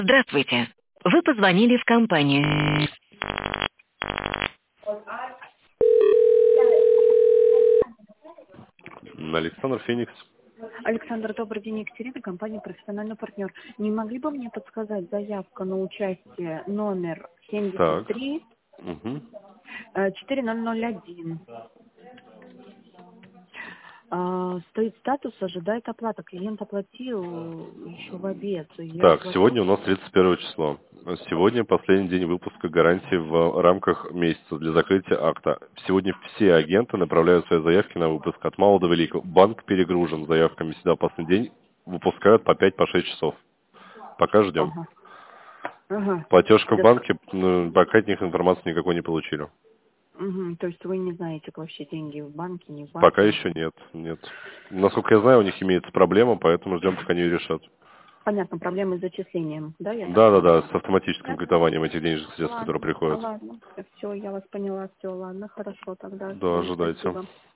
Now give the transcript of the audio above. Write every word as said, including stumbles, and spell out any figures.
Здравствуйте. Вы позвонили в компанию. Александр Феникс. Александр, добрый день, Екатерина, компания «Профессиональный партнер». Не могли бы мне подсказать заявку на участие номер семьдесят Так. три Угу. четыре ноль ноль один? А, стоит статус, ожидает оплата. Клиент оплатил еще в обед. Я Так, оплатил. сегодня у нас тридцать первое число. Сегодня последний день выпуска гарантии в рамках месяца для закрытия акта. Сегодня все агенты направляют свои заявки на выпуск от мала до великого. Банк перегружен заявками, всегда последний день выпускают по пять по шесть часов. Пока ждем. Ага. Ага. Платежка в Да. банке, ну, пока от них информации никакой не получили. Мгм. То есть вы не знаете, вообще деньги в банке, не в Пока банке? еще нет, нет. Насколько я знаю, у них имеется проблема, поэтому ждем, пока они ее решат. Понятно, проблемы с зачислением, да, я так Да, да, да, поняла? с автоматическим Да? кредитованием этих денежных средств, которые Ладно, приходят. ладно. Все, я вас поняла, все, ладно, хорошо, тогда Да, все, ожидайте. спасибо.